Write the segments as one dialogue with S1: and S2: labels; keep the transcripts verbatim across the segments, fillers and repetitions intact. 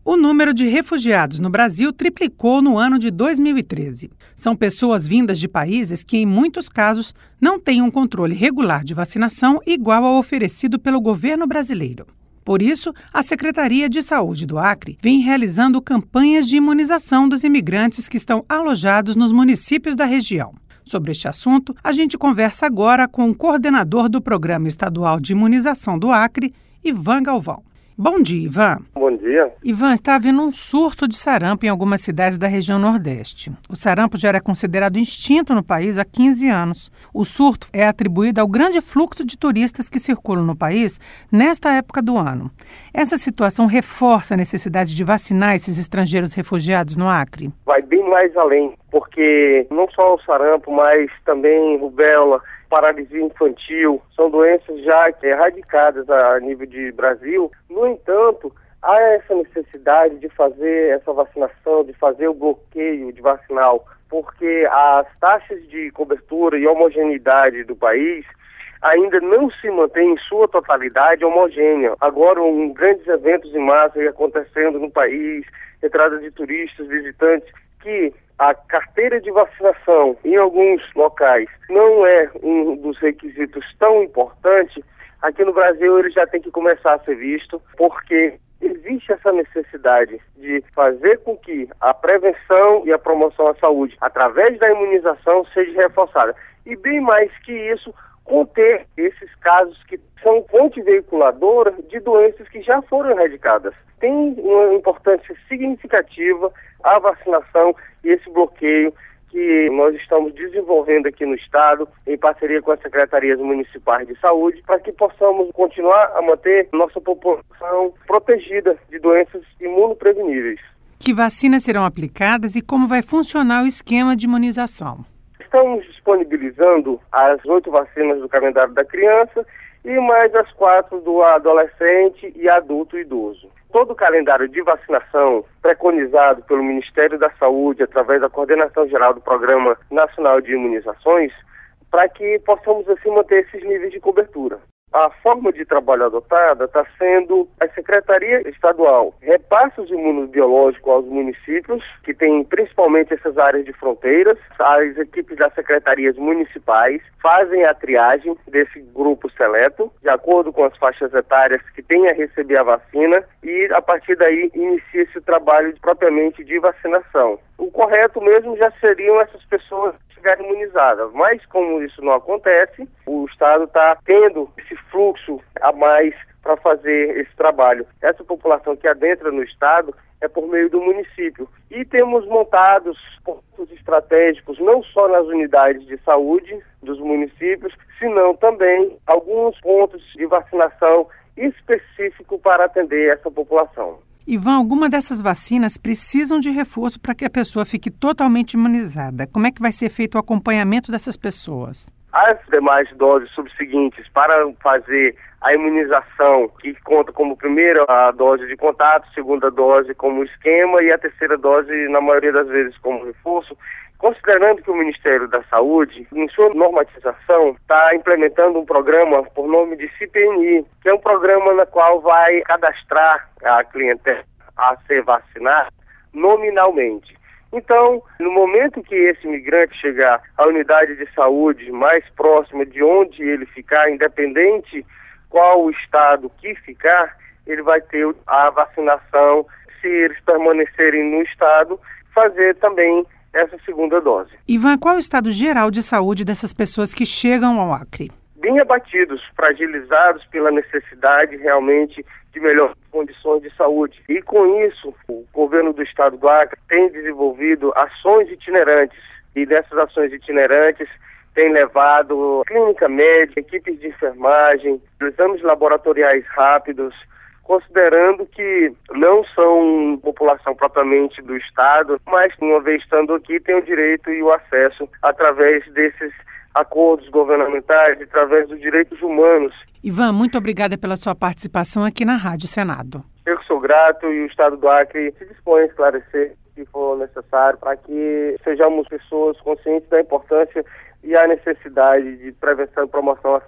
S1: O número de refugiados no Brasil triplicou no ano de dois mil e treze. São pessoas vindas de países que, em muitos casos, não têm um controle regular de vacinação igual ao oferecido pelo governo brasileiro. Por isso, a Secretaria de Saúde do Acre vem realizando campanhas de imunização dos imigrantes que estão alojados nos municípios da região. Sobre este assunto, a gente conversa agora com o coordenador do Programa Estadual de Imunização do Acre, Ivan Galvão. Bom dia, Ivan.
S2: Bom dia.
S1: Ivan, está havendo um surto de sarampo em algumas cidades da região Nordeste. O sarampo já era considerado extinto no país há quinze anos. O surto é atribuído ao grande fluxo de turistas que circulam no país nesta época do ano. Essa situação reforça a necessidade de vacinar esses estrangeiros refugiados no Acre?
S2: Vai bem mais além, porque não só o sarampo, mas também rubéola, paralisia infantil, são doenças já erradicadas a nível de Brasil. No entanto, há essa necessidade de fazer essa vacinação, de fazer o bloqueio de vacinal, porque as taxas de cobertura e homogeneidade do país ainda não se mantém em sua totalidade homogênea. Agora, um, grandes eventos em massa acontecendo no país, entrada de turistas, visitantes, que a carteira de vacinação em alguns locais não é um dos requisitos tão importante. Aqui no Brasil ele já tem que começar a ser visto, porque existe essa necessidade de fazer com que a prevenção e a promoção à saúde, através da imunização, seja reforçada. E bem mais que isso, conter esses casos que são fonte veiculadora de doenças que já foram erradicadas. Tem uma importância significativa a vacinação e esse bloqueio que nós estamos desenvolvendo aqui no Estado, em parceria com as secretarias municipais de saúde, para que possamos continuar a manter nossa população protegida de doenças imunopreveníveis.
S1: Que vacinas serão aplicadas e como vai funcionar o esquema de imunização?
S2: Estamos disponibilizando as oito vacinas do calendário da criança e mais as quatro do adolescente e adulto e idoso. Todo o calendário de vacinação preconizado pelo Ministério da Saúde através da Coordenação Geral do Programa Nacional de Imunizações, para que possamos assim manter esses níveis de cobertura. A forma de trabalho adotada está sendo a Secretaria Estadual repassa os imunobiológicos aos municípios, que têm principalmente essas áreas de fronteiras. As equipes das secretarias municipais fazem a triagem desse grupo seleto, de acordo com as faixas etárias que têm a receber a vacina, e a partir daí inicia-se o trabalho propriamente de vacinação. O correto mesmo já seriam essas pessoas ficarem imunizadas, mas como isso não acontece, o Estado está tendo esse fluxo a mais para fazer esse trabalho. Essa população que adentra no Estado é por meio do município. E temos montados pontos estratégicos, não só nas unidades de saúde dos municípios, senão também alguns pontos de vacinação específico para atender essa população.
S1: Ivan, alguma dessas vacinas precisam de reforço para que a pessoa fique totalmente imunizada. Como é que vai ser feito o acompanhamento dessas pessoas?
S2: As demais doses subseguintes para fazer a imunização, que conta como primeira a dose de contato, segunda dose como esquema e a terceira dose, na maioria das vezes, como reforço, considerando que o Ministério da Saúde, em sua normatização, está implementando um programa por nome de C P N I, que é um programa na qual vai cadastrar a clientela a ser vacinada nominalmente. Então, no momento que esse imigrante chegar à unidade de saúde mais próxima de onde ele ficar, independente qual o estado que ficar, ele vai ter a vacinação, se eles permanecerem no estado, fazer também essa segunda dose.
S1: Ivan, qual é o estado geral de saúde dessas pessoas que chegam ao Acre?
S2: Bem abatidos, fragilizados pela necessidade realmente de melhores condições de saúde. E com isso, o governo do estado do Acre tem desenvolvido ações itinerantes. E dessas ações itinerantes tem levado clínica médica, equipes de enfermagem, exames laboratoriais rápidos, considerando que não são população propriamente do Estado, mas uma vez estando aqui tem o direito e o acesso através desses acordos governamentais, através dos direitos humanos.
S1: Ivan, muito obrigada pela sua participação aqui na Rádio Senado.
S2: Eu que sou grato e o Estado do Acre se dispõe a esclarecer o que for necessário para que sejamos pessoas conscientes da importância e a necessidade de prevenção e promoção à saúde.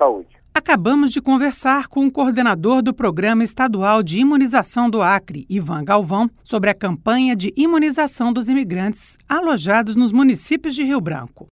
S1: Acabamos de conversar com o coordenador do Programa Estadual de Imunização do Acre, Ivan Galvão, sobre a campanha de imunização dos imigrantes alojados nos municípios de Rio Branco.